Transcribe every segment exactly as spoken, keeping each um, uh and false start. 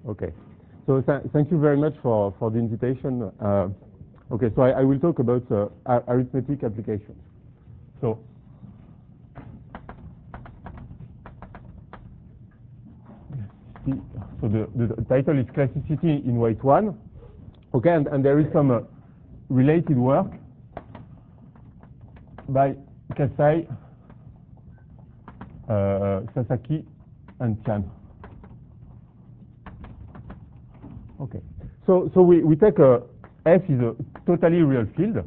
Okay. So th thank you very much for, for the invitation. Uh, okay, so I, I will talk about uh, arithmetic applications. So, so the, the title is Classicity in Weight one. Okay, and, and there is some uh, related work by Kasai, uh, Sasaki, and Tian. Okay, so so we, we take a F is a totally real field,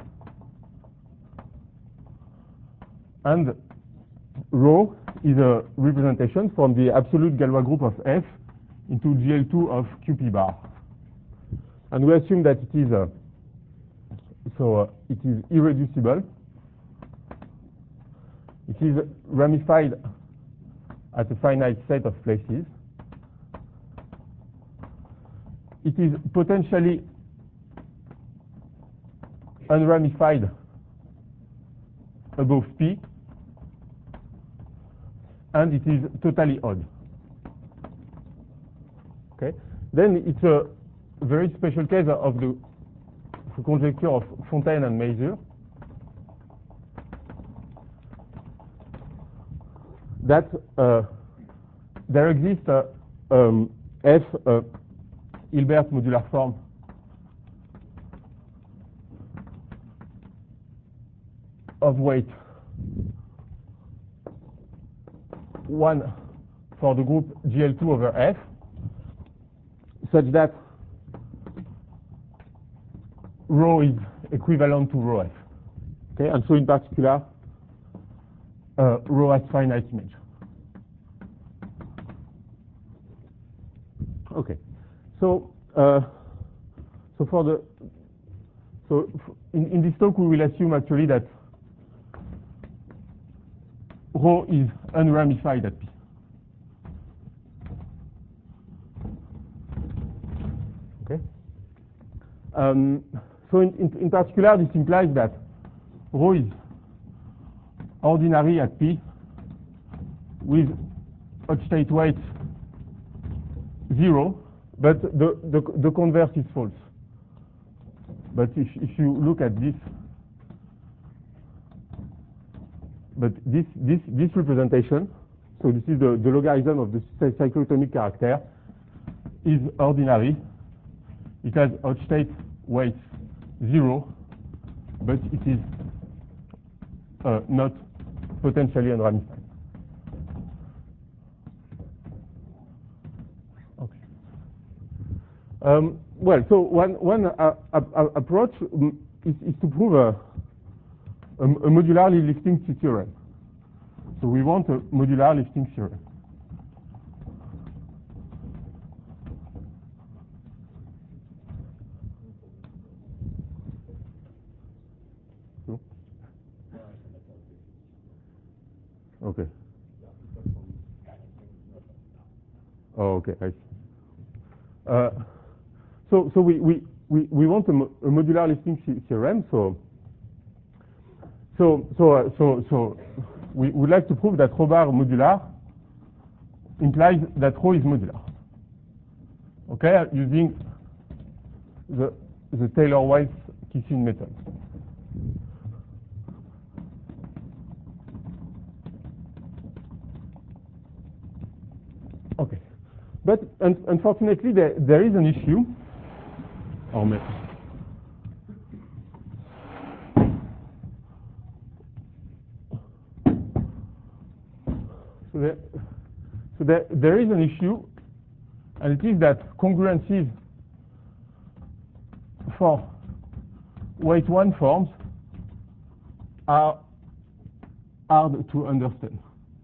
and rho is a representation from the absolute Galois group of F into G L two of Q P bar, and we assume that it is a, so uh, it is irreducible. It is ramified at a finite set of places. It is potentially unramified above P, and it is totally odd. Okay. Then it's a very special case of the, the conjecture of Fontaine and Mazur, that uh, there exists uh, um, F uh, Hilbert modular form of weight one for the group G L two over F, such that rho is equivalent to rho F. Okay, and so in particular, uh, rho has finite image. Okay, so uh, so for the so in, in this talk we will assume actually that rho is unramified at P. Okay. Um, so in, in, in particular, this implies that rho is ordinary at P with hot state weight zero, but the, the, the converse is false. But if, if you look at this, but this, this, this representation, so this is the, the logarithm of the cyclotomic character, is ordinary. It has hot state weight zero, but it is uh, not potentially unramified. Okay. Um, well, so one one uh, uh, uh, approach is, is to prove a, a, a modularly lifting theorem. So we want a modular lifting theorem. So? Okay. Oh, okay. I see. Uh, so so we we we, we want a, mo a modular lifting theorem. So so so uh, so so we would like to prove that rho bar modular implies that rho is modular. Okay, using the the Taylor-Weiss Kissin method. Okay, but un unfortunately there there is an issue. Oh, mais. So there, so there there is an issue, and it is that congruencies for weight one forms are hard to understand.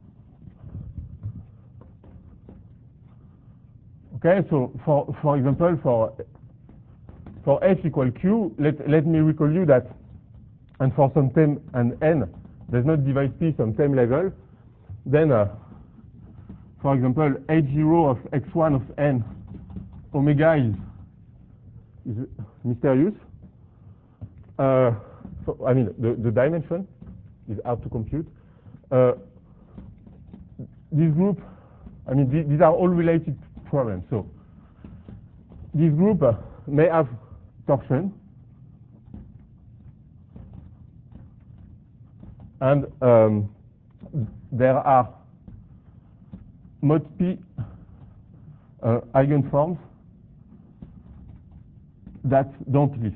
Okay, so for for example, for for F equal Q, let let me recall you that, and for some time and n does not divide P some time level, then uh, for example H zero of x one of n omega is is mysterious. Uh, so, I mean the the dimension is hard to compute. Uh, this group, I mean th these are all related problems. So this group uh, may have torsion, and um, there are mod P uh, eigenforms that don't lift.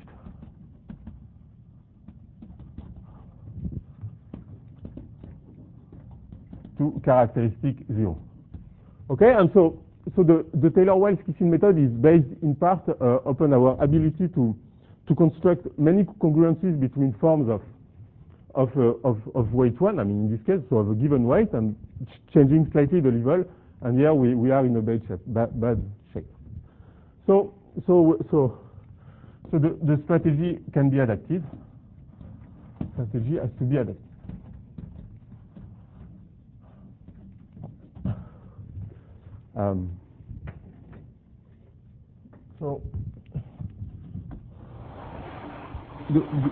To characteristic zero. Okay, and so so the, the Taylor-Wiles-Kissin method is based in part uh, upon our ability to to construct many congruencies between forms of of, uh, of of weight one. I mean, in this case, so of a given weight and ch changing slightly the level. And here we, we are in a bad shape. Bad, bad shape. So so so so the, the strategy can be adaptive. Strategy has to be adaptive. Um, so the, the,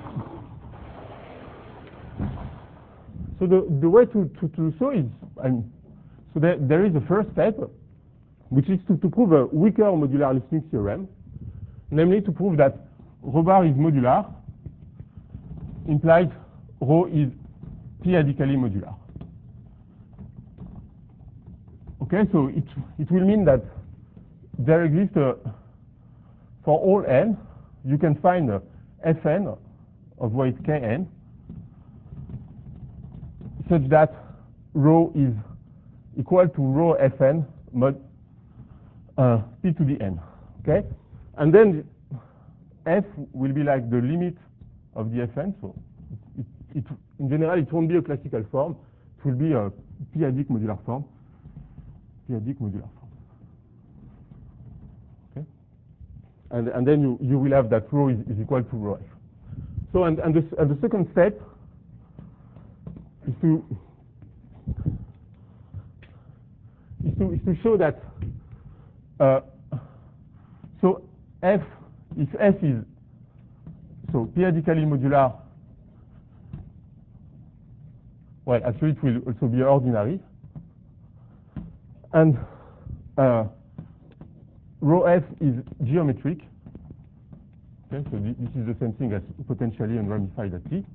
so the, the way to, to, to show is, I mean, so there, there is a first step, which is to, to prove a weaker modular listening theorem, namely to prove that rho bar is modular, implies rho is p-adically modular. Okay, so it, it will mean that there exists, a, for all n, you can find a Fn of weight Kn such that rho is equal to rho Fn mod uh, p to the n. Okay, and then F will be like the limit of the Fn. So it, it, in general, it won't be a classical form. It will be a p-adic modular form. P-adic modular form. Okay, and and then you you will have that rho is, is equal to rho F. So and and the and the second step is to is to is to show that uh, so F, if F is so p-adically modular, well, actually it will also be ordinary, and uh, rho F is geometric. Okay, so th this is the same thing as potentially unramified at T.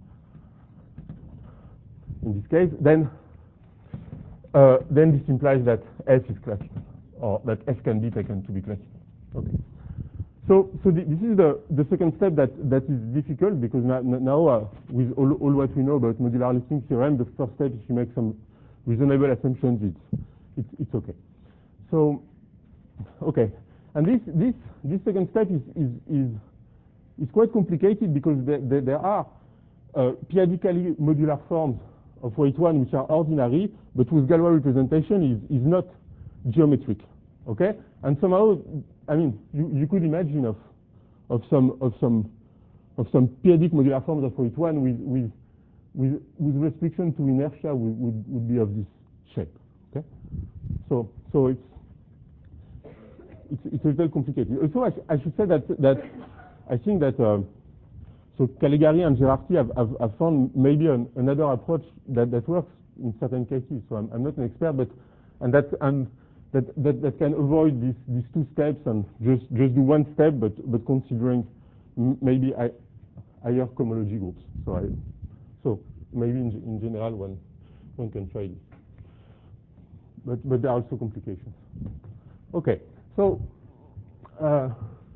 In this case, then uh, then this implies that F is classical, or that F can be taken to be classical. Okay. So so th this is the the second step that that is difficult, because now, now uh, with all, all what we know about modular listening theorem, the first step, if you make some reasonable assumptions, it's it's it's okay. So okay, and this this this second step is is is is quite complicated, because there there, there are uh, p-adically modular forms of weight one which are ordinary, but whose Galois representation is is not geometric. Okay, and somehow, I mean, you you could imagine of of some of some of some p-adic modular forms of weight one with with with with restriction to inertia would would, would be of this shape. Okay, so so it's it's it's a little complicated. Also, I, sh I should say that that I think that uh, so Calegari and Gerardi have, have have found maybe an, another approach that that works in certain cases. So I'm I'm not an expert, but and that and that that, that can avoid these these two steps and just just do one step, but but considering m maybe I, higher cohomology groups. So I, so maybe in in general one one can try this, but but there are also complications. Okay, so. Uh,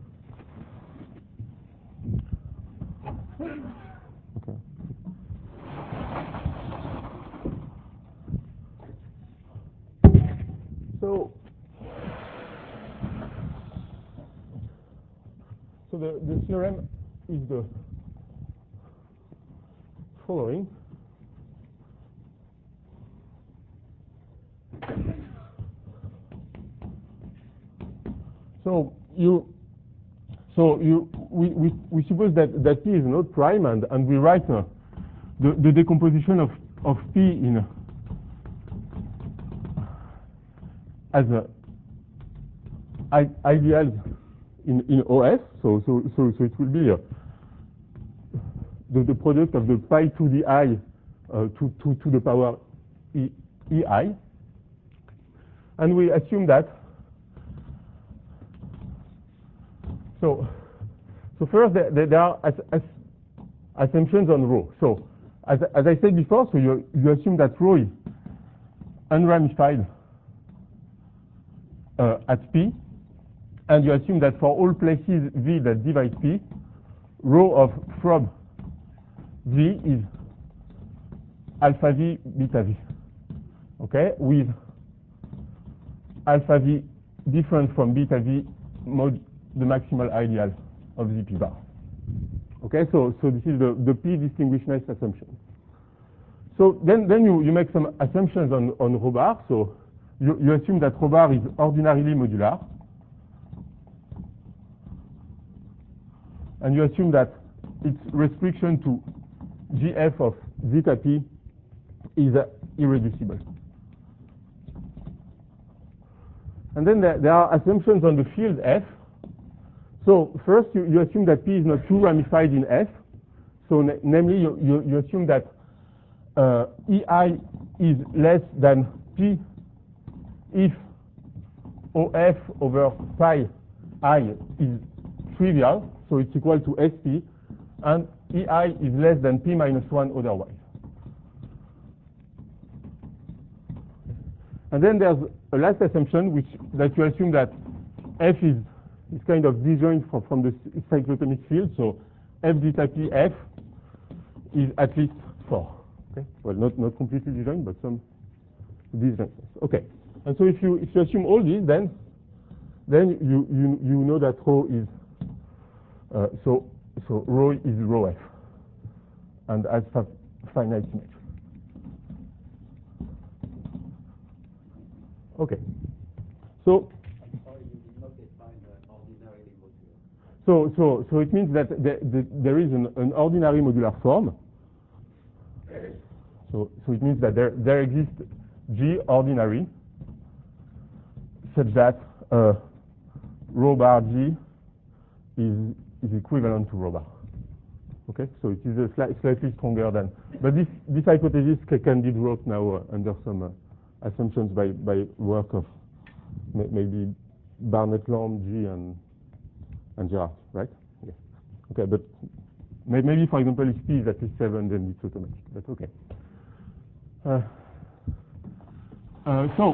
okay. So, so the, the theorem is the following. So you, so you, we, we, we suppose that, that P is not prime, and, and we write uh, the, the decomposition of, of P in as a I, ideals in, in O S. So, so, so, so it will be uh, the, the product of the pi to the I uh, to, to, to the power e, ei. And we assume that So, so first there, there are as, as assumptions on rho. So, as, as I said before, so you, you assume that rho is unramified uh, at P, and you assume that for all places V that divide P, rho of from V is alpha V beta V. Okay, with alpha V different from beta V mod the maximal ideal of Z P bar. Okay, so so this is the, the P distinguishness assumption. So then then you, you make some assumptions on, on rho bar. So you, you assume that rho bar is ordinarily modular. And you assume that its restriction to G F of zeta P is uh, irreducible. And then there, there are assumptions on the field F. So first you, you assume that P is not too ramified in F. So na namely you, you, you assume that uh, E I is less than P if O F over pi I is trivial, so it's equal to S P, and E I is less than P minus one otherwise. And then there's a last assumption, which that you assume that F is, is kind of disjoint from, from the cyclotomic field, so F zeta P F is at least four. Okay? Well, not, not completely disjoint, but some disjointness. Okay. And so if you if you assume all this, then then you you you know that rho is uh, so so rho is rho F, and has finite symmetry. Okay. So so so so it means that the, the, there is an, an ordinary modular form. So so it means that there there exists G ordinary such that uh, rho bar G is is equivalent to rho bar. Okay, so it is a sli slightly stronger than, but this this hypothesis can be wrote now uh, under some uh, assumptions by by work of maybe Barnett, Lamb, G, and and Gerard, right? Yes. Okay, but maybe for example if P is at least seven, then it's automatic. But okay. Uh, uh, so.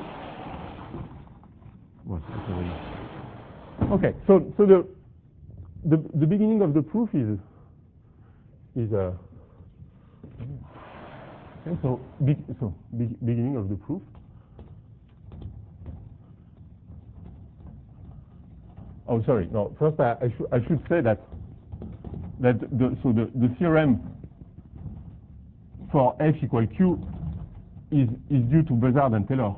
Okay, so so the the the beginning of the proof is is a uh, okay, so big so be, beginning of the proof. Oh, sorry. No, first I, I should I should say that that the so the the theorem for F equal Q is is due to Buzzard and Taylor.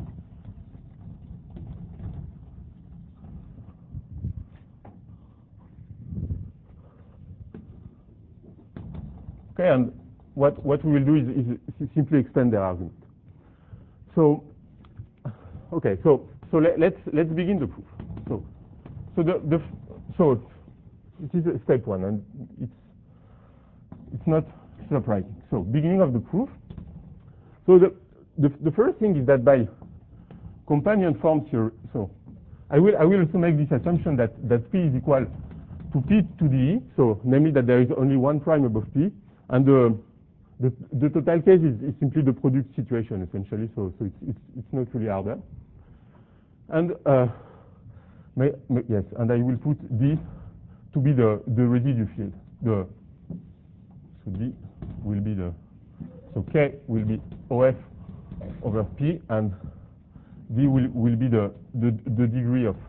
Okay, and what, what we will do is, is simply extend their argument. So, okay, so so let, let's let's begin the proof. So, so the the so it is step one, and it's it's not surprising. So, beginning of the proof. So the the, the first thing is that by companion form theory. So, I will I will also make this assumption that that P is equal to P to the E. So, namely that there is only one prime above P. And the, the, the total case is, is simply the product situation, essentially, so, so it's, it's, it's not really harder. And, uh, may, may, yes, and I will put D to be the, the residue field. The, so D will be the, so K will be O F over P, and D will, will be the, the, the degree of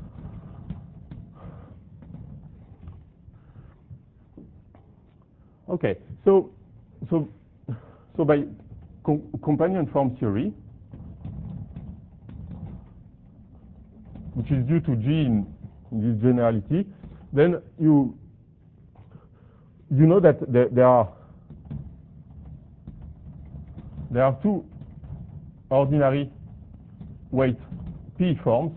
Okay, so so so by com companion form theory, which is due to G in, in this generality, then you you know that there, there are there are two ordinary weight P forms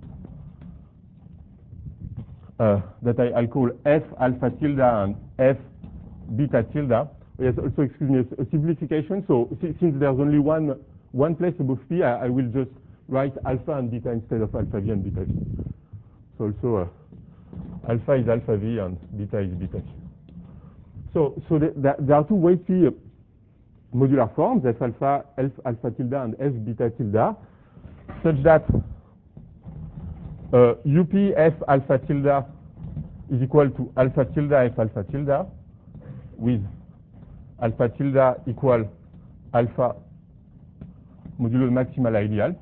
uh, that I, I call F alpha tilde and F beta tilde. Yes, also excuse me, a simplification. So since there's only one one place above P, I, I will just write alpha and beta instead of alpha V and beta V. So also alpha is alpha v and beta is beta t. So, so the, the, there are two weighty modular forms, f alpha, f alpha tilde, and f beta tilde, such that uh, up f alpha tilde is equal to alpha tilde f alpha tilde, with alpha tilde equal alpha modulo maximal ideal.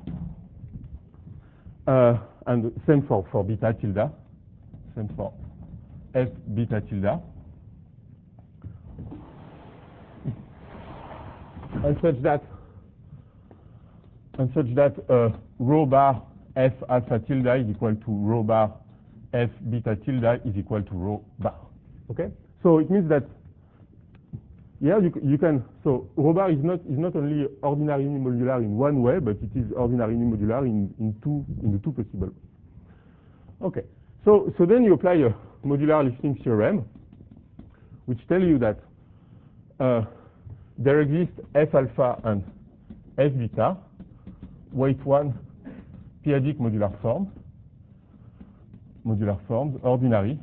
Uh, and same for, for beta tilde, same for f beta tilde. And such that, and such that uh, rho bar f alpha tilde is equal to rho bar f beta tilde is equal to rho bar. Okay? So it means that here you, you can, so rho bar is not, is not only ordinarily modular in one way, but it is ordinarily modular in, in two, in the two possible ways. Okay. So, so then you apply a modular lifting theorem, which tell you that uh, there exists f alpha and f beta, weight one periodic modular forms, modular forms, ordinary,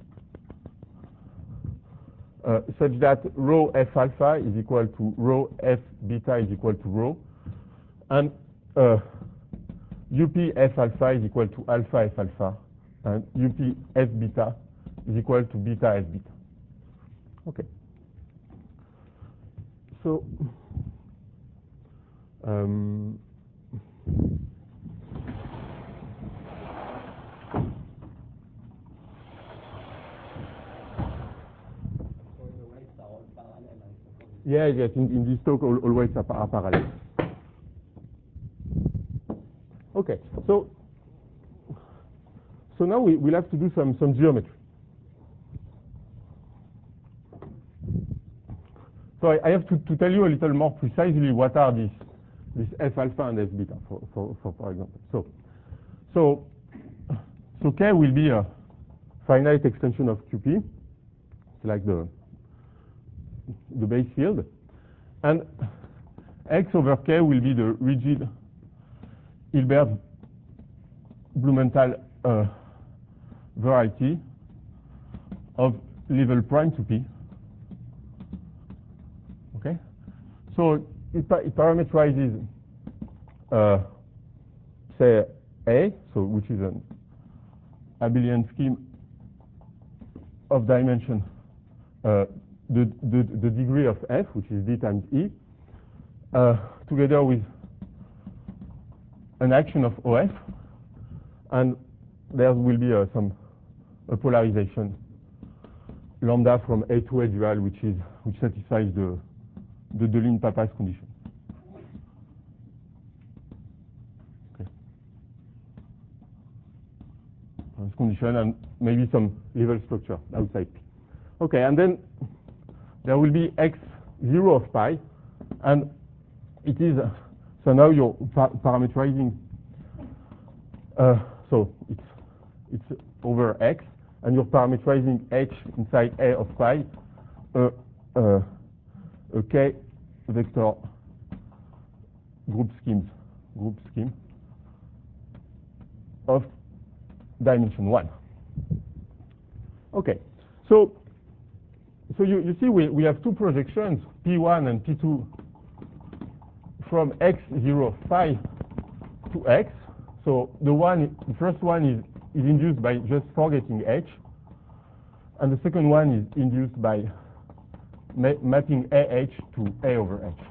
uh, such that rho f alpha is equal to rho f beta is equal to rho, and uh, up f alpha is equal to alpha f alpha, and up f beta is equal to beta f beta. Okay. So, um, yeah, yes, in, in this talk, all, all weights are, are parallel. Okay, so so now we, we'll have to do some, some geometry. So I, I have to, to tell you a little more precisely what are these, these f alpha and f beta, for, for, for, for example. So, so, so K will be a finite extension of Q P, like the, the base field, and X over K will be the rigid Hilbert Blumenthal uh, variety of level prime to P. Okay, so it, it parameterizes, uh, say, A, so which is an abelian scheme of dimension, uh, the, the the degree of F, which is D times E, uh, together with an action of O F, and there will be uh, some a polarization lambda from A to A dual, which is which satisfies the the Deligne-Papas condition. Okay. This condition and maybe some level structure outside P. Okay, and then there will be x zero of pi, and it is uh, so now you're par parameterizing. Uh, so it's it's over x, and you're parameterizing h inside A of pi. Uh, uh, a K vector group schemes, group scheme of dimension one. Okay, so so you, you see we, we have two projections, P one and P two, from x zero of pi to x. So the one, the first one is, is induced by just forgetting h, and the second one is induced by Ma mapping A H to A over H.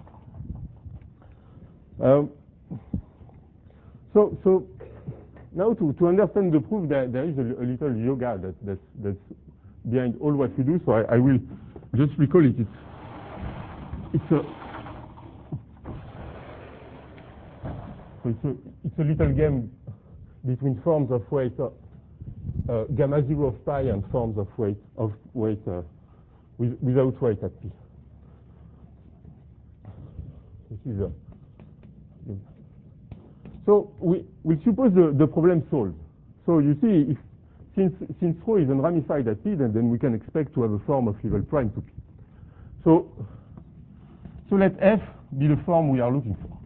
Um, so, so now to, to understand the proof, there, there is a, a little yoga that, that, that's behind all what we do. So I, I will just recall it. It's, it's a so it's a it's a little game between forms of weight uh, uh, gamma zero of pi and forms of weight of weight. Uh, With, without weight at P. This is a, so we will suppose the, the problem solved. So you see, if, since since rho is unramified at P, then, then we can expect to have a form of level prime to P. So so let F be the form we are looking for.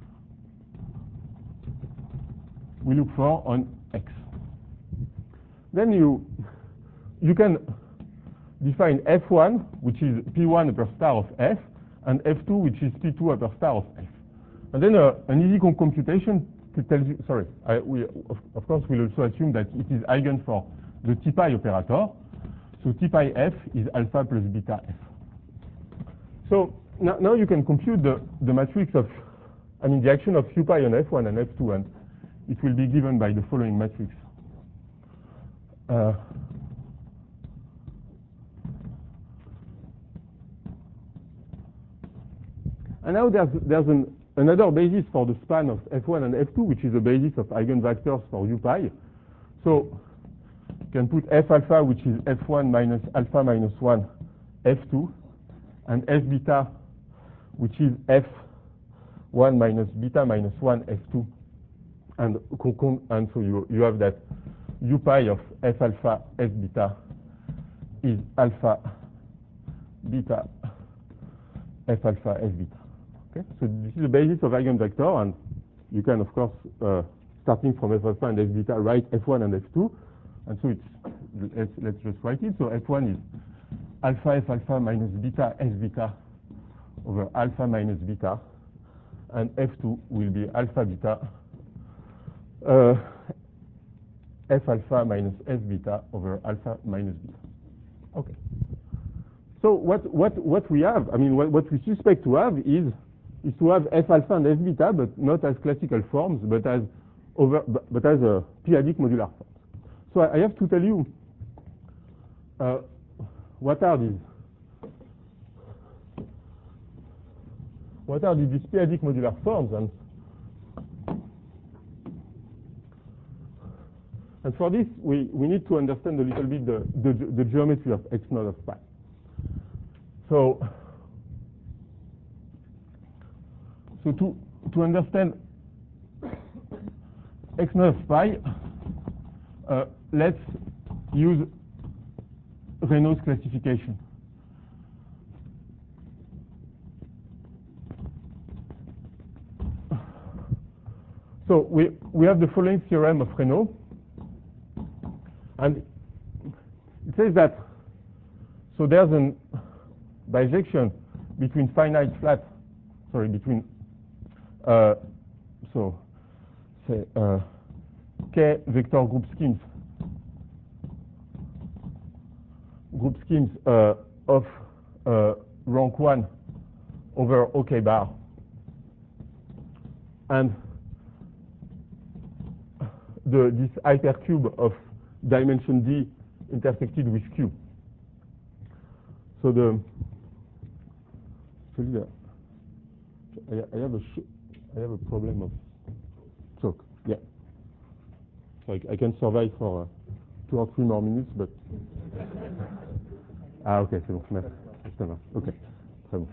We look for on X. then you you can define F one, which is P one upper star of F, and F two, which is P two upper star of F. And then uh, an easy computation tells you, sorry, I, we, of, of course, we'll also assume that it is eigen for the T pi operator. So T pi F is alpha plus beta F. So now, now you can compute the, the matrix of, I mean, the action of U pi on F one and F two, and it will be given by the following matrix. Uh, and now there's, there's an, another basis for the span of F one and F two, which is the basis of eigenvectors for U pi. So you can put F alpha, which is F one minus alpha minus one F two, and F beta, which is F one minus beta minus one F two. And, and so you, you have that U pi of F alpha F beta is alpha beta F alpha F beta. Okay? So this is the basis of eigenvector, and you can, of course, uh, starting from F alpha and F beta, write F one and F two. And so it's, let's, let's just write it. So F one is alpha F alpha minus beta F beta over alpha minus beta, and F two will be alpha beta uh, F alpha minus F beta over alpha minus beta. Okay. So what what what we have, I mean, what, what we suspect to have is is to have F alpha and F beta, but not as classical forms, but as over but, but as a p-adic modular forms. So I, I have to tell you uh, what are these what are these p-adic modular forms, and And for this, we, we need to understand a little bit the, the, the geometry of X naught of pi. So, so to, to understand X naught of pi, uh, let's use Reynolds classification. So we, we have the following theorem of Reynolds. And it says that, so there's a bijection between finite flat, sorry, between, uh, so, say, uh, K vector group schemes, group schemes uh, of uh, rank one over OK bar, and the, this hypercube of dimension D intersected with Q. So the actually, uh, I, I have a sh I have a problem of choke. Yeah. So I, I can survive for uh, two or three more minutes, but ah ok, c'est bon, merci, ça marche. Ok, très bon.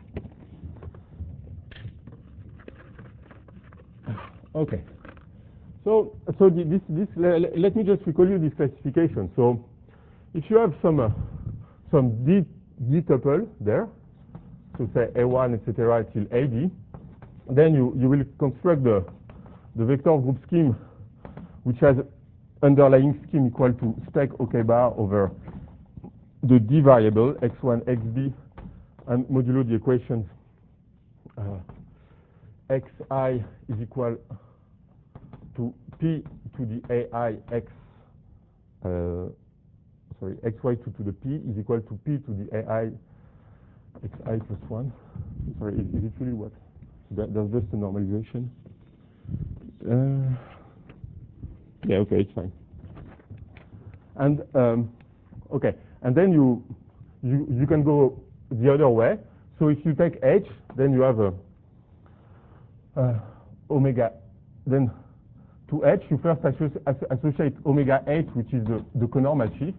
Okay. So, so this, this, let me just recall you this classification. So, if you have some uh, some D, D tuple there, so say A one, et cetera, till A D, then you, you will construct the, the vector group scheme, which has underlying scheme equal to spec OK bar over the D variable, x one, xb, and modulo the equations uh, xi is equal to p to the ai x, uh, sorry, xy to, to the p is equal to p to the ai xi plus one. Sorry, is, is it really what? So that, that's just a normalization. Uh, yeah, okay, it's fine. And um, okay, and then you you you can go the other way. So if you take h, then you have a uh, omega. Then to h, you first associate omega h, which is the, the conormal shift,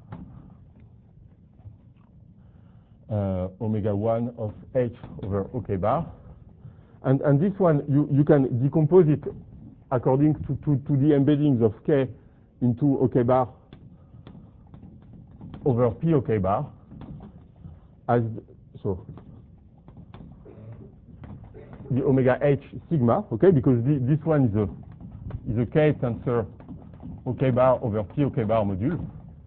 uh, omega one of h over OK bar. And, and this one, you, you can decompose it according to, to, to the embeddings of k into OK bar over p OK bar. As so, the omega h sigma, okay, because the, this one is a is a k tensor OK bar over T OK bar module.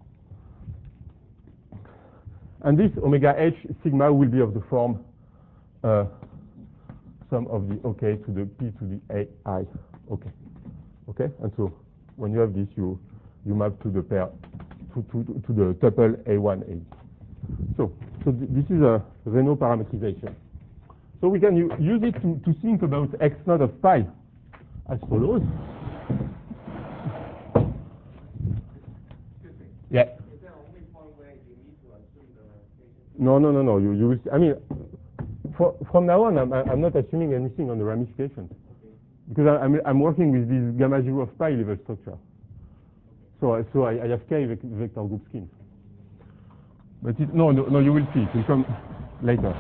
And this omega H sigma will be of the form uh, sum of the OK to the P to the A I. OK. OK? And so when you have this, you, you map to the pair, to, to, to the tuple A one A. So, so th this is a Raynaud parametrization. So we can use it to, to think about X naught of pi as follows. Yeah. Is there only one way you need to assume the ramification? No, no, no, no. You, you will see. I mean, for, from now on, I'm, I'm not assuming anything on the ramifications. Okay. Because I, I'm, I'm working with this gamma zero of pi level structure. Okay. So, so I, I have K vector group schemes. But it, no, no, no, you will see. It will come later.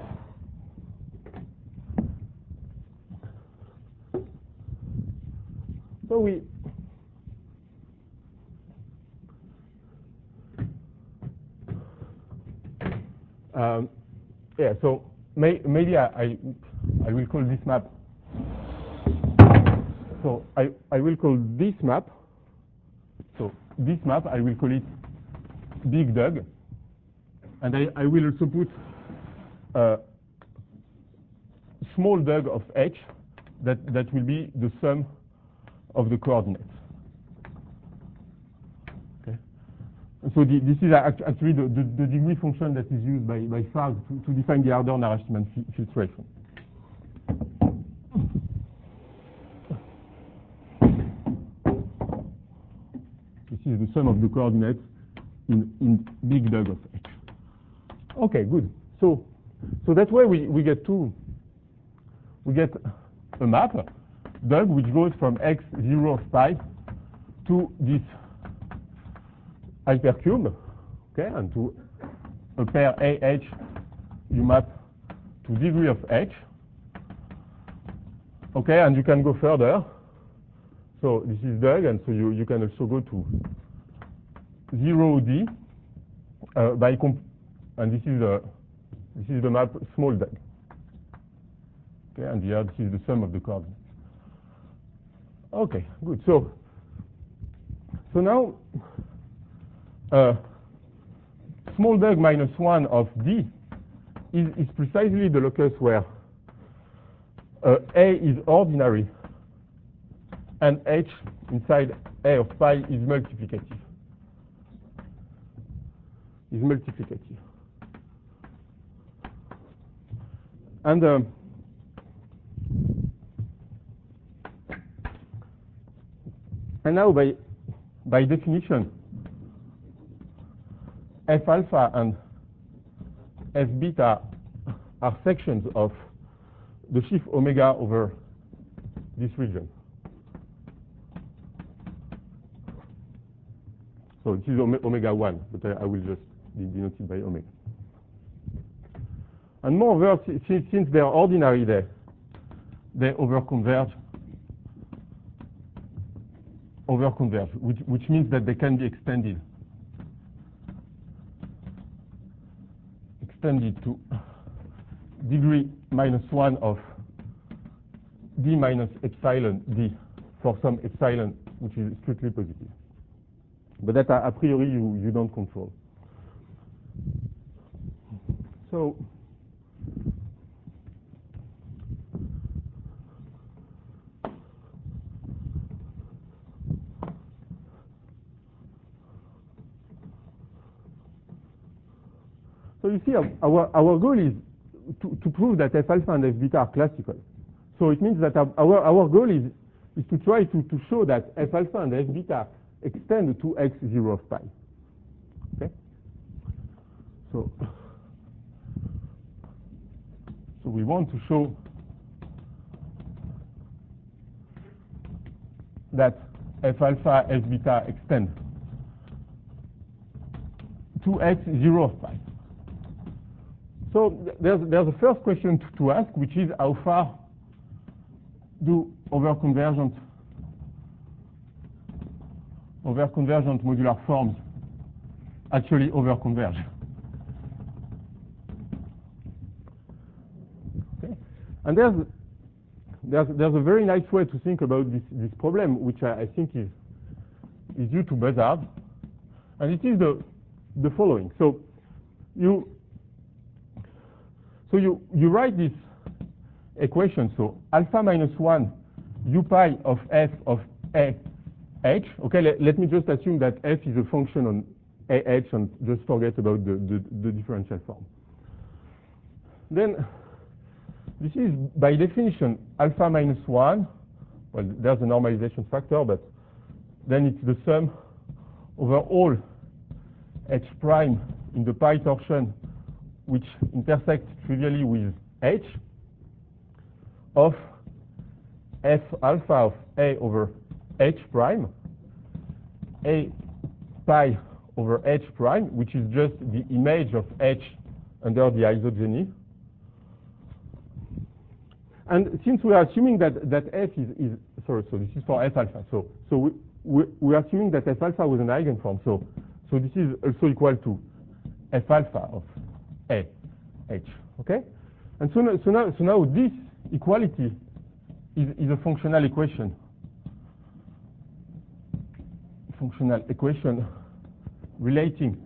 So we um, yeah. So may, maybe I, I I will call this map. So I I will call this map. So this map I will call it Big Doug, and I I will also put a small Doug of H that that will be the sum of the coordinates. Okay. So the, this is actually the, the, the degree function that is used by, by Farg to, to define the Harder-Narasimhan filtration. This is the sum of the coordinates in, in Big Doug of H. Okay, good. So, so that way we, we get two, we get a map, Doug, which goes from X zero of pi to this hypercube, okay, and to a pair A H, you map to degree of H, okay, and you can go further. So this is Doug, and so you, you can also go to zero D uh, by comp, and this is the this is the map small Doug, okay, and here this is the sum of the coordinates. Okay, good. So, so now, uh, small Doug minus one of D is, is precisely the locus where uh, A is ordinary and H inside A of pi is multiplicative. Is multiplicative. And um, And now, by, by definition, F alpha and F beta are sections of the sheaf omega over this region. So this is omega one, but I, I will just denote it by omega. And moreover, since, since they are ordinary, they, they overconverge. Overconverge, which, which means that they can be extended. Extended to degree minus one of D minus epsilon D for some epsilon which is strictly positive. But that a priori you, you don't control. So So you see, our, our goal is to, to prove that F alpha and F beta are classical. So it means that our, our goal is, is to try to, to show that F alpha and F beta extend to X zero of pi. Okay? So, so we want to show that F alpha, F beta extend to X zero of pi. So there's, there's a first question to, to ask, which is how far do overconvergent overconvergent modular forms actually overconverge? Okay. And there's, there's, there's a very nice way to think about this, this problem, which I, I think is, is due to Buzzard, and it is the the following. So you so you you write this equation. So alpha minus one u pi of f of a h. Okay, let, let me just assume that f is a function on a h and just forget about the, the, the differential form. Then this is by definition alpha minus one. Well, there's a normalization factor, but then it's the sum over all h prime in the pi torsion which intersects trivially with h of f alpha of a over h prime, a pi over h prime, which is just the image of h under the isogeny. And since we are assuming that, that f is, is, sorry, so this is for f alpha. So, so we, we, we are assuming that f alpha was an eigenform. So, so this is also equal to f alpha of a h, okay? And so now, so now, so now this equality is, is a functional equation. Functional equation relating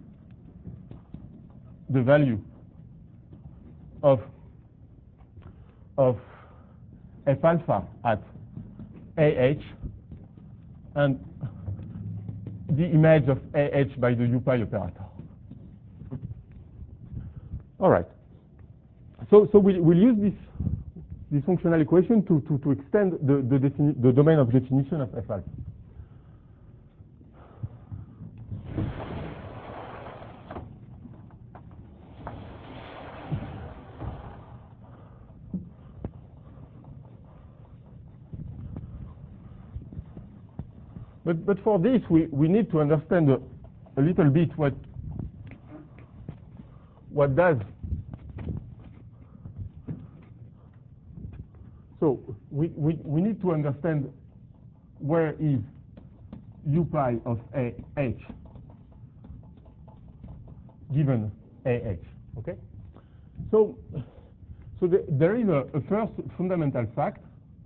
the value of of f alpha at ah and the image of ah by the u pi operator. All right. So so we'll, we'll use this this functional equation to to, to extend the the, defini the domain of definition of f alpha. But, but for this, we, we need to understand a, a little bit what, what does. So we, we, we need to understand where is u pi of a h given ah, okay? So, so the, there is a, a first fundamental fact,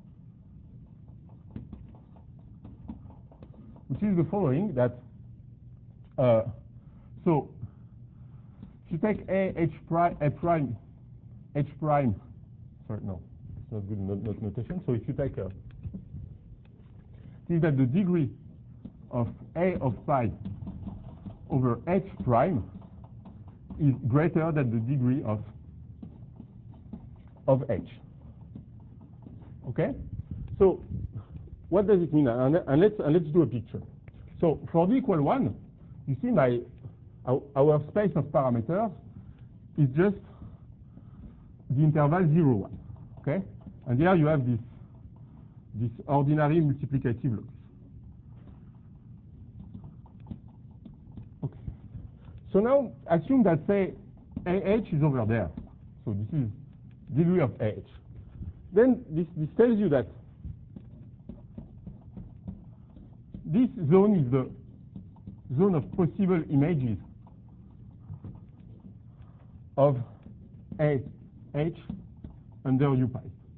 which is the following, that uh, so if you take a h prime, a prime, h prime, sorry, no, it's not good not, not notation. So if you take a, is that the degree of a of pi over h prime is greater than the degree of of h. Okay, so what does it mean? And, and let's and let's do a picture. So for d equal one, you see my our, our space of parameters is just the interval zero one. Okay, and here you have this this ordinary multiplicative locus. Okay. So now assume that say ah is over there. So this is degree of ah. Then this this tells you that this zone is the zone of possible images of A H under U pi.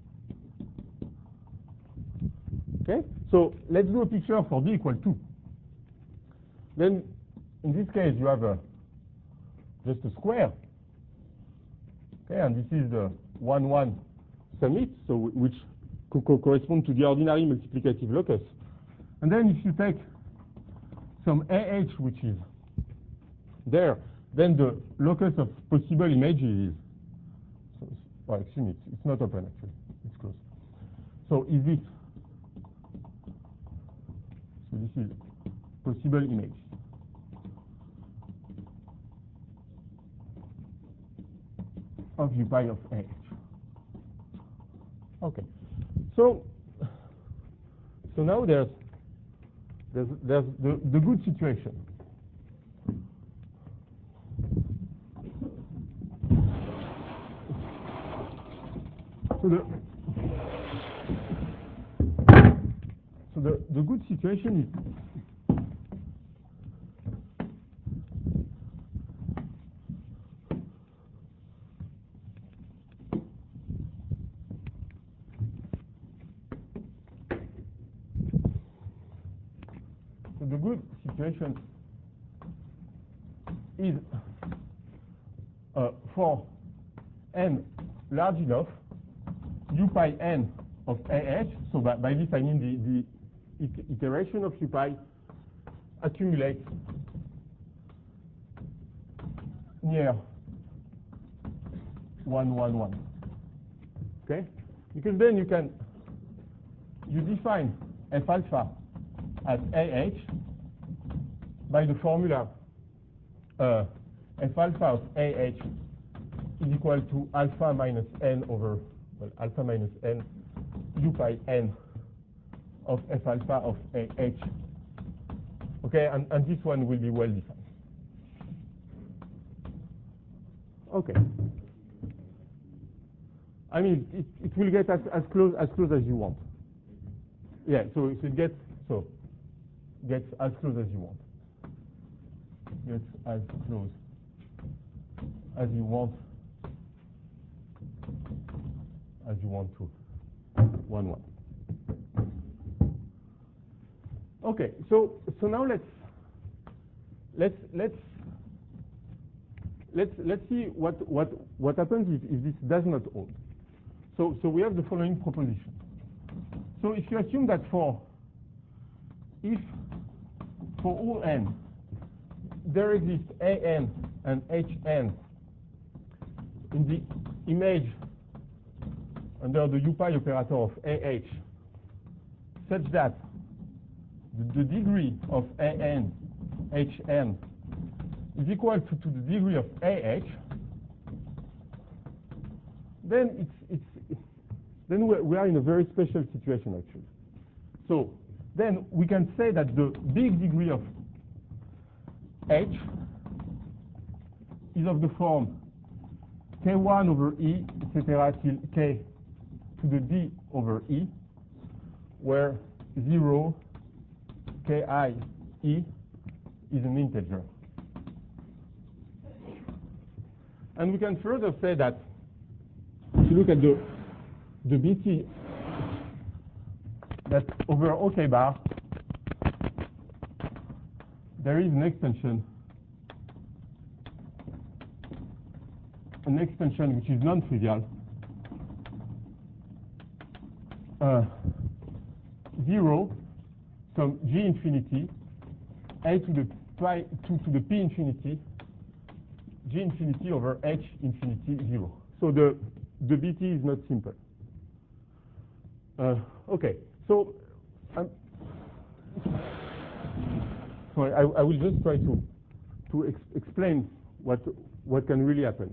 Okay? So let's do a picture for D equal two. Then in this case you have a, just a square. Okay, and this is the one one summit, so which co co corresponds to the ordinary multiplicative locus. And then if you take some A H which is there, then the locus of possible images is, so, well, excuse me, it's, it's not open actually, it's closed. So is this, so this is possible image. Of U pi of A H. Okay. So, so now there's there's there's the, the good situation. So the so the, the good situation is the good situation is uh, for n large enough, u pi n of ah, so by, by this I mean the, the it, iteration of u pi accumulates near one, one, one. Okay? Because then you can, you define f alpha as ah by the formula uh, f alpha of ah is equal to alpha minus n over, well, alpha minus n u pi n of f alpha of ah. Okay, and, and this one will be well defined. Okay. I mean, it, it will get as, as close as close as you want. Yeah, so it gets so gets as close as you want. Gets as close as you want as you want to one one. Okay, so so now let's let's let's let's let's see what what what happens if, if this does not hold. So so we have the following proposition. So if you assume that for if for all n there exists an and hn in the image under the u pi operator of ah such that the, the degree of an hn is equal to, to the degree of ah, then it's it's, it's then we're, we are in a very special situation actually. So then we can say that the big degree of h is of the form k one over e, et cetera, till k to the d over e, where zero ki e is an integer. And we can further say that if you look at the the B T, that over OK bar there is an extension, an extension which is non-trivial, uh, zero, some g infinity, a to the pi to, to the p infinity, g infinity over h infinity zero. So the the B T is not simple. Uh, okay, so um, sorry, I, I will just try to to ex explain what what can really happen.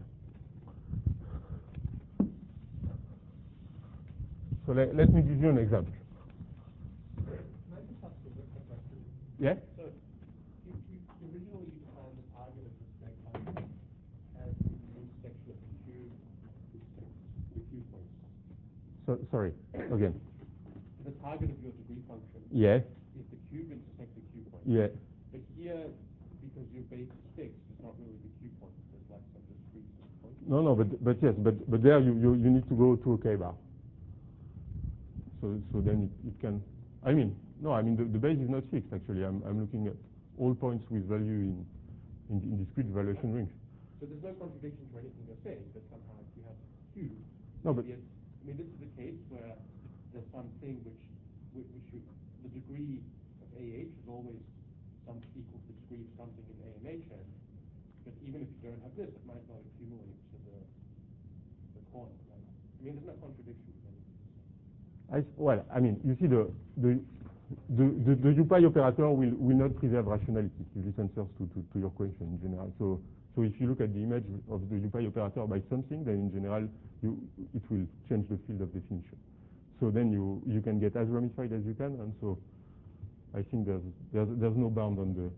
So let, let me give you an example. Can I just ask a quick question? Yeah? So you, you originally defined the target of the snake function as the intersection of the cube with the cube points. So sorry, again. The target of your degree function Yeah. is the cube intersect the cube point. Yeah. But here, because your base is fixed, it's not really the cube point. There's like some discrete point. No, no, but but yes, but but there you you, you need to go to a K bar. So so then it, it can. I mean, no, I mean the, the base is not fixed actually. I'm I'm looking at all points with value in in, in discrete evaluation rings. So there's no contradiction to anything you're saying, but somehow if you have a cube, No, but I mean this is a case where there's something which which, which you, the degree of A H is always some equal to the degree of something in A M H n. But even if you don't have this, it might not accumulate to the the corner. Right? I mean, there's no contradiction with anything. I, well, I mean, you see the the the, the, the U P I operator will will not preserve rationality. If this answers to, to, to your question in general. So so if you look at the image of the U P I operator by something, then in general you it will change the field of definition. So then you you can get as ramified as you can, and so I think there's there's there's no bound on the.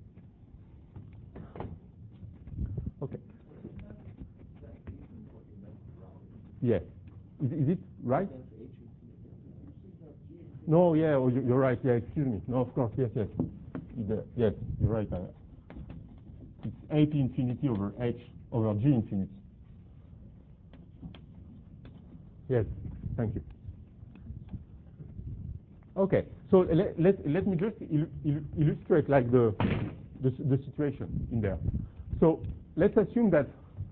Okay. Yeah. Is, is it right? No, yeah, oh, you're right. Yeah, excuse me. No, of course, yes, yes. It, uh, yes, you're right. Uh, it's A P infinity over H over G infinity. Yes, thank you. Okay, so let, let, let me just il il illustrate like the, the, the situation in there. So let's assume that,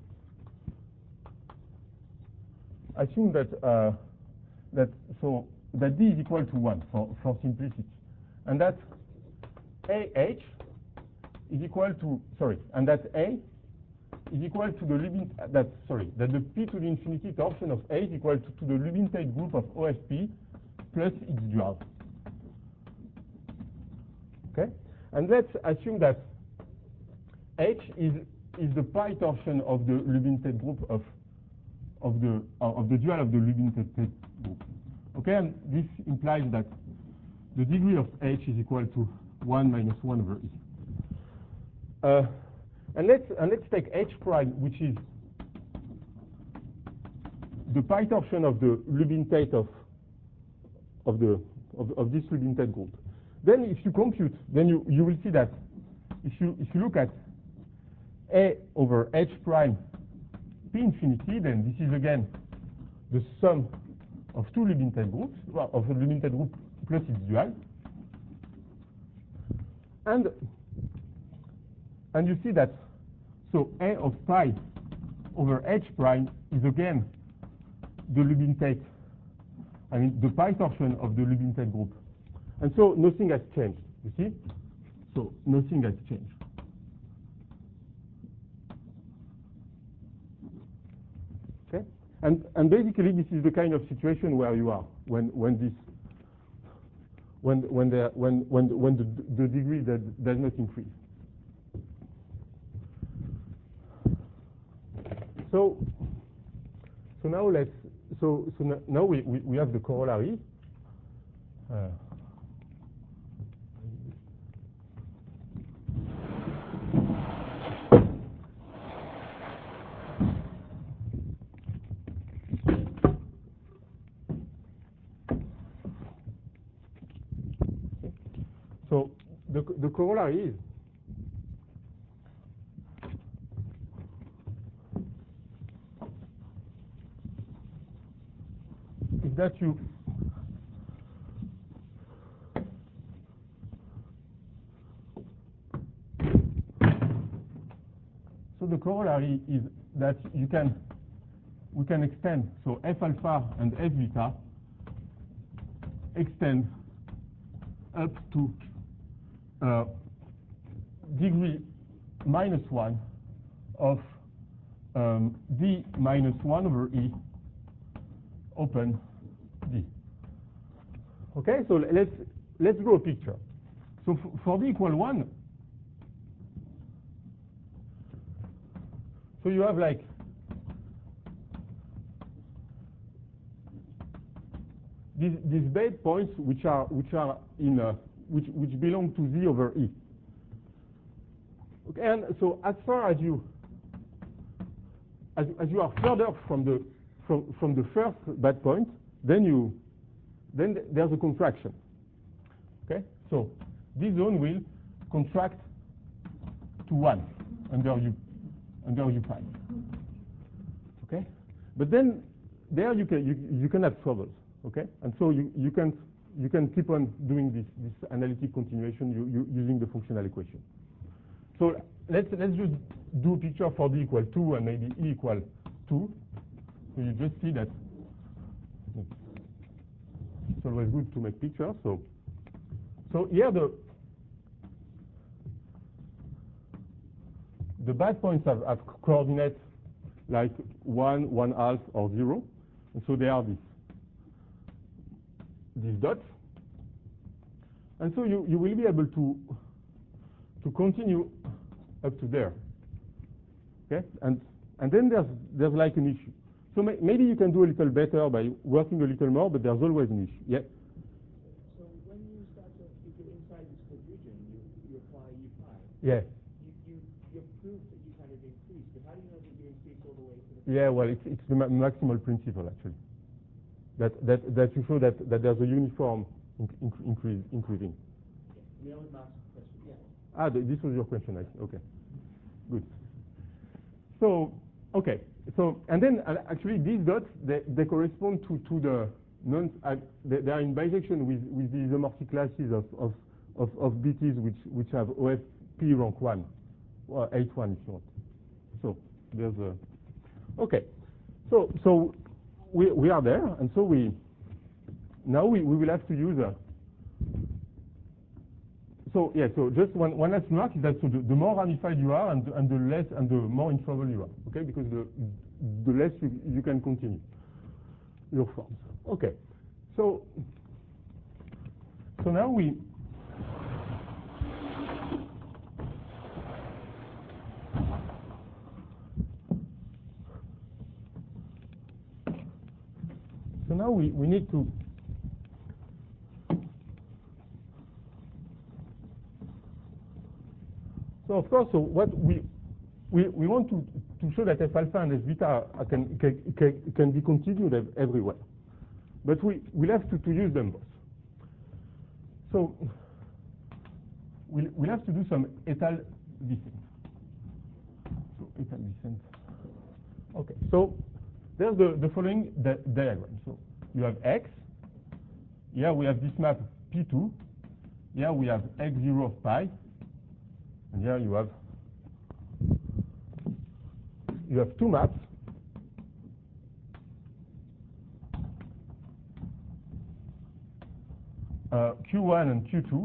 assume that, uh, that, so that D is equal to one for, for simplicity. And that A H is equal to, sorry, and that A is equal to the Lubin, that, sorry, that the P to the infinity torsion of A is equal to, to the Lubin-Tate group of O S P plus its dual. Okay? And let's assume that H is, is the pi torsion of the Lubin-Tate group of, of, the, uh, of the dual of the Lubin-Tate group. Okay? And this implies that the degree of H is equal to one minus one over E. Uh, and, let's, and let's take H prime, which is the pi torsion of the Lubin-Tate of, of, the, of, of this Lubin-Tate group. Then if you compute, then you, you will see that if you, if you look at A over H prime P infinity, then this is again the sum of two Lubin-Tate groups, well, of a Lubin-Tate group plus its dual. And, and you see that, so A of pi over H prime is again the Lubin-Tate, I mean the pi torsion of the Lubin-Tate group. And so nothing has changed, you see? So nothing has changed. Okay? And, and basically this is the kind of situation where you are when, when this, when, when, the, when, when, when the, the degree that does not increase. So, so now let's, so, so now we, we, we have the corollary. Uh, So the, the corollary is is that you so the corollary is that you can we can extend, so F alpha and F beta extend up to uh, degree minus one of um, D minus one over E open D. Okay, so let's let's draw a picture. So f for D equal one, so you have like these these base points which are which are in uh, which which belong to Z over E. Okay, and so as far as you as, as you are further from the from from the first bad point, then you then there's a contraction. Okay, so this zone will contract to one under U under U pi. Okay, but then there you can you, you can have troubles. Okay, and so you you can you can keep on doing this this analytic continuation you, you, using the functional equation. So let's let's just do a picture for D equal two and maybe E equal two. So you just see that it's always good to make pictures. So so here the the bad points have, have coordinates like one, one half, or zero, and so they are this these dots, and so you you will be able to to continue up to there. Okay, and and then there's there's like an issue. So may, maybe you can do a little better by working a little more, but there's always an issue. Yeah. So when you start to, if you're inside this code region, you you apply U pi. Yeah. You you you prove that you kind of increase, but how do you know that you increase all the way to the? Yeah. Well, it's it's the ma maximal principle actually. That that that you show that that there's a uniform inc inc increase increasing. Yeah. The only max question. Yeah. Ah, th this was your question, I see. Okay. Good. So, okay. So, and then uh, actually these dots, they, they correspond to, to the non, uh, they, they are in bisection with, with the isomorphic classes of, of, of, of B Ts which, which have O F P rank one, or H one if you want. So there's a, okay. So, so we, we are there, and so we, now we, we will have to use a, so yeah, so just one, one last remark is that so the, the more ramified you are and, and the less and the more in trouble you are, okay? Because the, the less you, you can continue your forms. Okay, so, so now we, so now we, we need to, so of course, so what we, we, we want to, to show that F alpha and F beta are, can, can, can be continued ev everywhere. But we, we'll have to, to use them both. So we'll, we'll have to do some étale descent. So étale descent. Okay, so there's the, the following di diagram. So you have X. Here we have this map P two. Here we have X zero of pi. And here you have you have two maps. Uh, Q one and Q two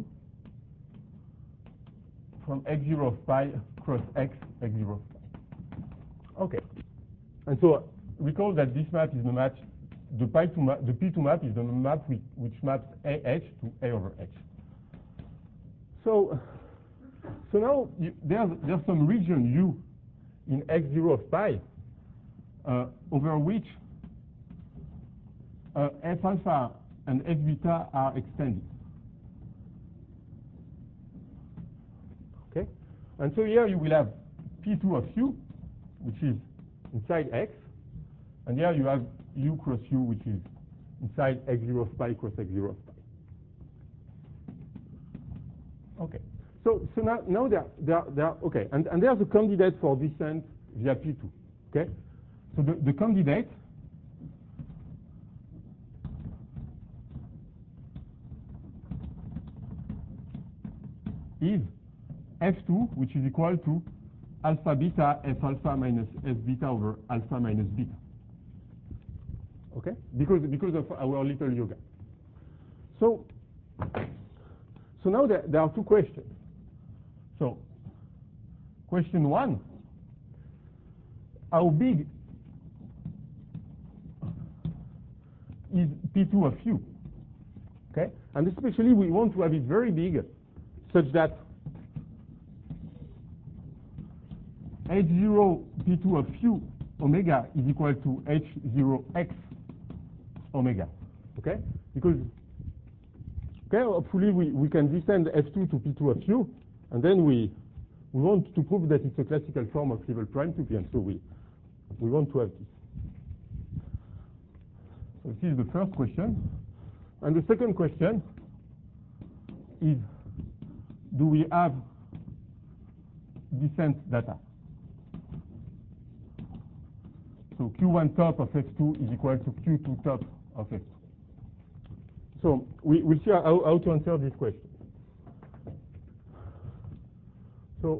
from X zero of pi cross X, X zero of pi. Okay. And so recall that this map is the match, the, pi two map, the P two map is the map which, which maps A H to A over H. So, so now you, there's, there's some region U in X zero of pi uh, over which uh, F alpha and F beta are extended. Okay? And so here you will have P two of U, which is inside X, and here you have U cross U, which is inside X zero of pi cross X zero of pi. Okay. So, so now, now they are, they are, they are okay, and, and there's a candidate for descent via P two. Okay? So the, the candidate is F two, which is equal to alpha beta F alpha minus F beta over alpha minus beta. Okay? Because, because of our little yoga. So, so now there, there are two questions. So, question one, how big is P two of U? Okay? And especially we want to have it very big, such that H zero P two of U omega is equal to H zero X omega. Okay? Because, okay, hopefully we, we can descend F two to P two of U, and then we, we want to prove that it's a classical form of level prime to P, and so we, we want to have this. So this is the first question. And the second question is, do we have descent data? So Q one top of F two is equal to Q two top of F two. So we, we'll see how, how to answer this question. So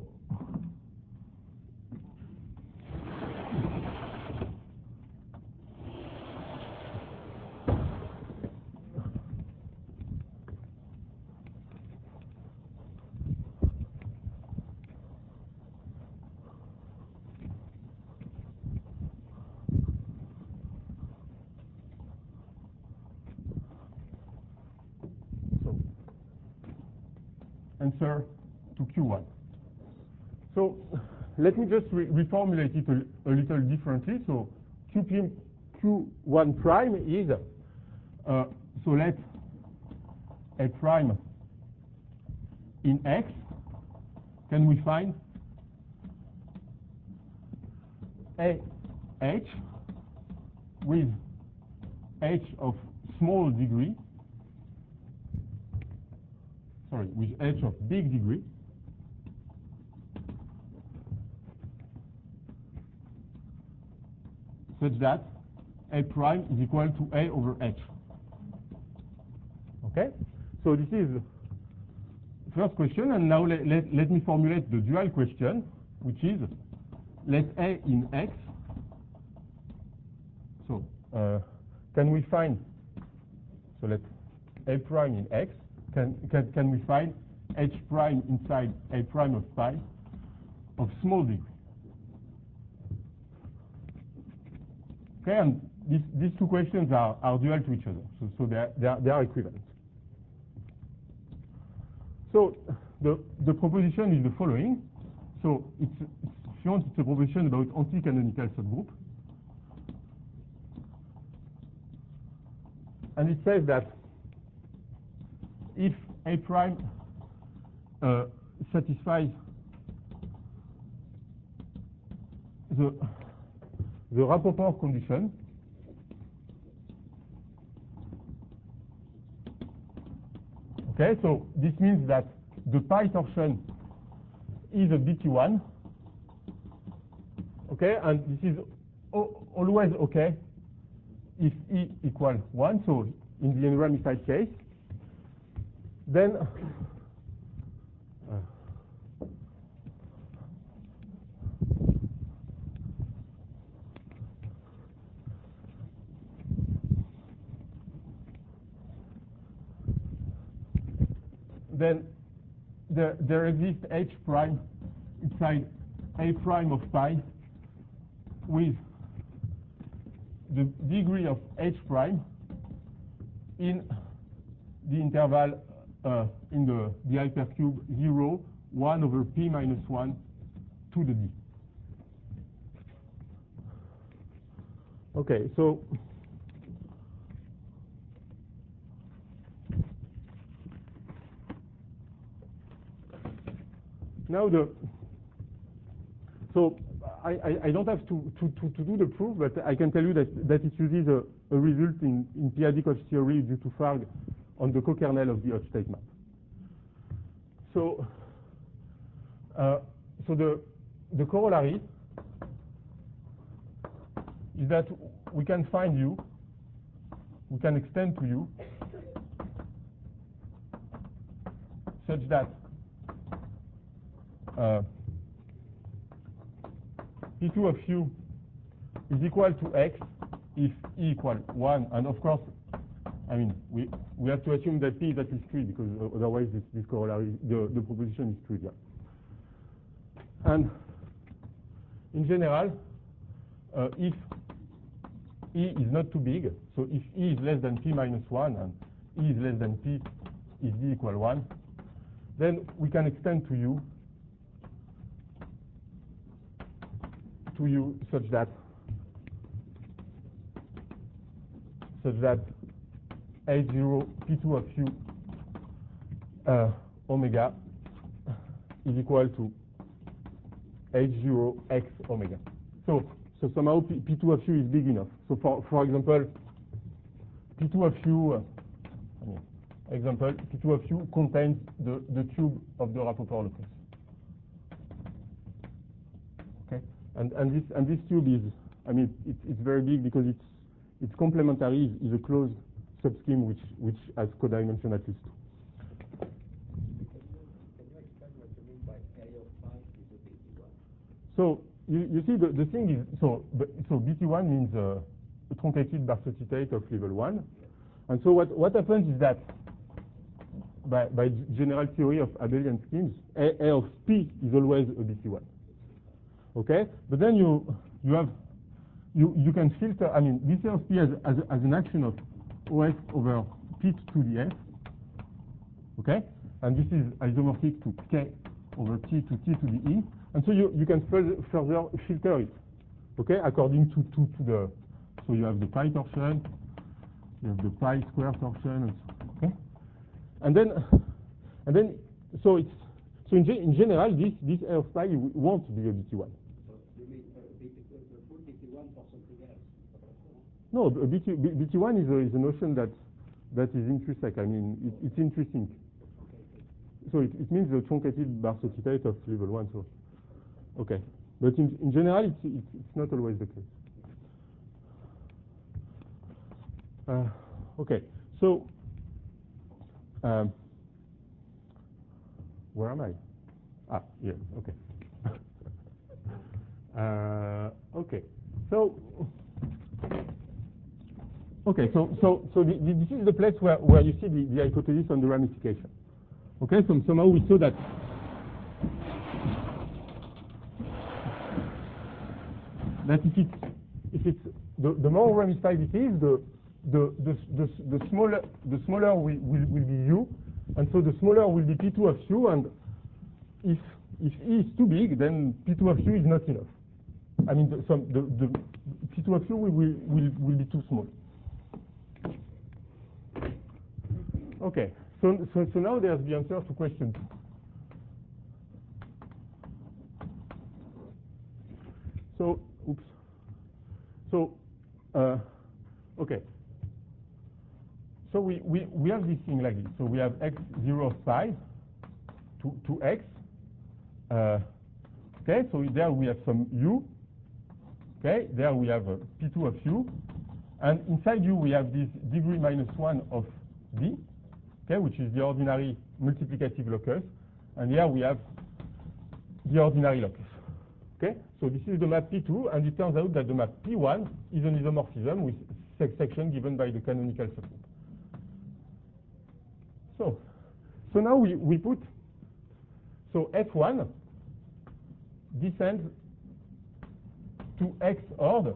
answer to Q one. So let me just re reformulate it a, a little differently. So Q, Q one prime is, uh, so let A prime in X, can we find A H with H of small degree, sorry, with H of big degree, such that A prime is equal to A over H. Okay? So this is first question, and now let, let, let me formulate the dual question, which is let A in X. So uh, can we find, so let A prime in X, can, can, can we find H prime inside A prime of pi of small degree? Okay, and these, these two questions are, are dual to each other, so, so they, are, they, are, they are equivalent. So the, the proposition is the following. So it's, it's, if you want, it's a proposition about anti-canonical subgroup. And it says that if A prime uh, satisfies the, the Rapoport condition, okay, so this means that the pi torsion is a B T one, okay, and this is always okay if E equals one, so in the N-ramified case, then uh, then there, there exists H prime inside A prime of pi with the degree of H prime in the interval uh, in the, the hypercube zero, one over p minus one to the d. Okay, so now the so I, I, I don't have to, to, to, to do the proof, but I can tell you that, that it uses a, a result in, in p-adic Hodge theory due to Farg on the co-kernel of the Hodge state map. So, uh, so the, the corollary is that we can find U, we can extend to U such that uh, P two of U is equal to X if E equal one, and of course, I mean, we, we have to assume that P is at least three, because otherwise this, this corollary, the, the proposition is trivial. And in general, uh, if E is not too big, so if E is less than P minus one and E is less than P is D equal one, then we can extend to U to U such that such that H zero P two of U uh, omega is equal to H zero X omega. So so somehow P, P2 of U is big enough. So for for example, P two of U, uh, I mean, example, P two of U contains the, the cube of the Rapoport locus. Okay, and and this and this cube is, I mean, it's it's very big because it's it's complementary, is a closed subscheme which which has codimension at least two. Can you, can you explain what you mean by A of pi is a B T one? So you, you see the, the thing is, so so B T one means uh, a truncated Barsotti of level one, and so what what happens is that by by general theory of abelian schemes, A, A of P is always a B T one. Okay, but then you you have you you can filter. I mean, this A of P as as, as an action of O S over P to the F. Okay, and this is isomorphic to K over T to T to the E. And so you, you can further, further filter it, okay, according to, to, to the, so you have the pi torsion, you have the pi square torsion, and so, okay? And then, and then, so it's, so in, ge in general, this, this A of pi won't be a B T one. So you mean uh, B T, the full B T one for something else? No, a B T, B T one is a, is a notion that, that is intrinsic. I mean, it, it's intrinsic. So it, it means the truncated Barsotti of level one, so. Okay, but in, in general, it's, it's, it's not always the case. Uh, okay, so um, where am I? Ah, yeah, okay. uh, okay, so, okay, so, so, so the, the, this is the place where, where you see the, the hypothesis on the ramification. Okay, so somehow we saw that that if it's, if it's the, the more ramified it is, the the the the, the smaller the smaller will, will will be u, and so the smaller will be P two of u, and if if E is too big, then P two of u is not enough. I mean, the, some the, the P two of u will, will will will be too small. Okay, so so so now there's the answer to question two. So, oops. So, uh, okay. So we, we, we have this thing like this. So we have x zero of pi to, to x. Uh, okay, so there we have some u. Okay, there we have a P two of u. And inside u we have this degree minus one of d, okay, which is the ordinary multiplicative locus. And here we have the ordinary locus. Okay, so this is the map P two, and it turns out that the map P one is an isomorphism with section given by the canonical subgroup. So, so now we, we put, so F one descends to X odd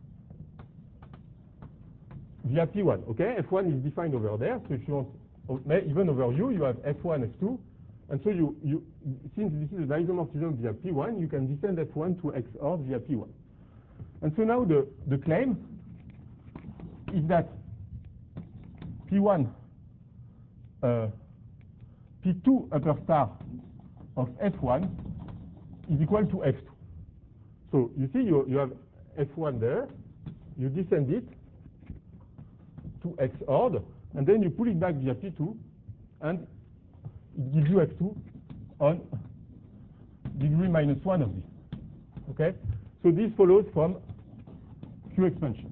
via P one. Okay, F one is defined over there, so if you want, even over U, you have F one, F two. And so you, you, since this is an isomorphism via P one, you can descend F one to X odd via P one. And so now the, the claim is that P one, uh, P two upper star of F one is equal to F two. So you see you, you have F one there, you descend it to X odd, and then you pull it back via P two, and it gives you F two on degree minus one of this. Okay? So this follows from Q expansion.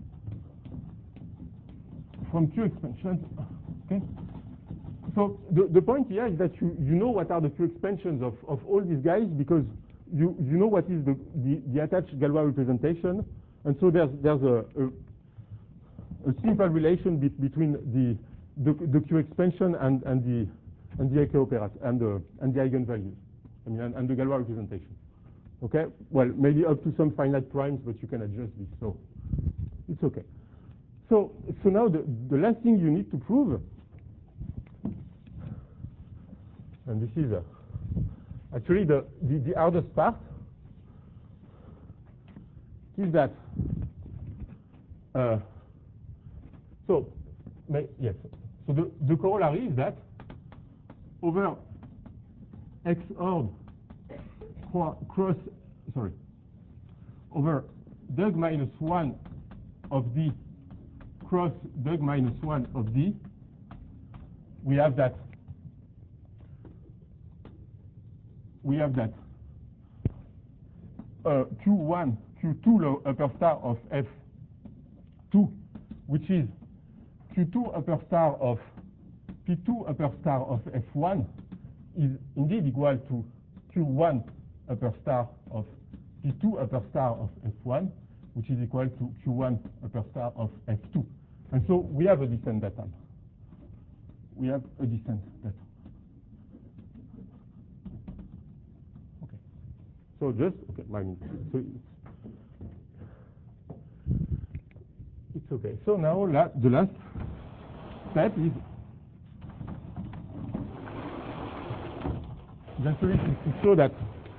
From Q expansion, okay? So the, the point here is that you, you know what are the Q expansions of, of all these guys, because you, you know what is the, the, the attached Galois representation. And so there's, there's a, a, a simple relation be, between the, the, the Q expansion and, and the and the Eke operator and the and the eigenvalues, I mean, and, and the Galois representation. Okay, well, maybe up to some finite primes, but you can adjust this, so it's okay. So, so now the the last thing you need to prove, and this is uh, actually the, the the hardest part, is that uh, so may, yes, so the the corollary is that over X odd cross, sorry, over Doug minus one of D cross Doug minus one of D, we have that, we have that uh, Q one, Q two low upper star of F two, which is Q two upper star of P two upper star of F one is indeed equal to Q one upper star of P two upper star of F one, which is equal to Q one upper star of F two. And so we have a descent datum. We have a descent datum. Okay. So just, okay, my, so it's, it's okay. So now la, the last step is actually to show that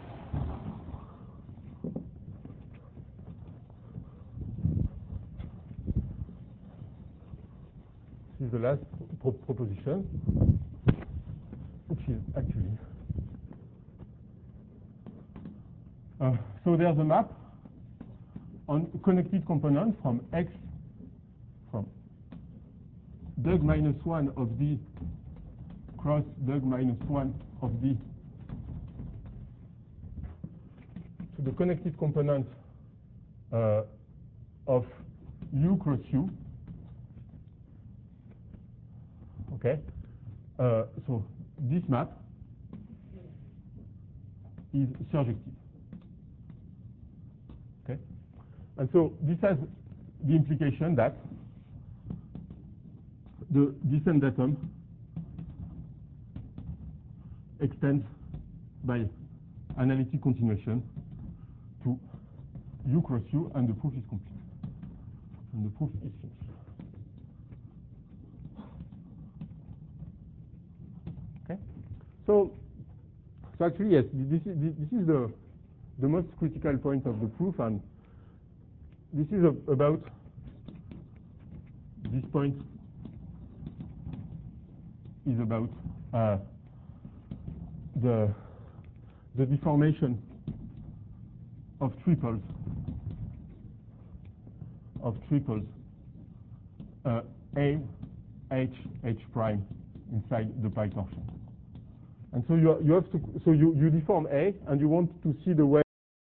this is the last pro proposition, which is actually uh, so there's a map on connected components from X from Doug minus one of D cross Doug minus one of D to the connected component uh, of U cross U. Okay, uh, so this map is surjective. Okay? And so this has the implication that the descent datum extends by analytic continuation to U cross U, and the proof is complete. And the proof is finished. Okay? So, so actually, yes, this is, this is the, the most critical point of the proof, and this is a, about this point is about uh, the the deformation of triples of triples uh, A, H, H prime inside the pi torsion. And so you you have to so you you deform A, and you want to see the way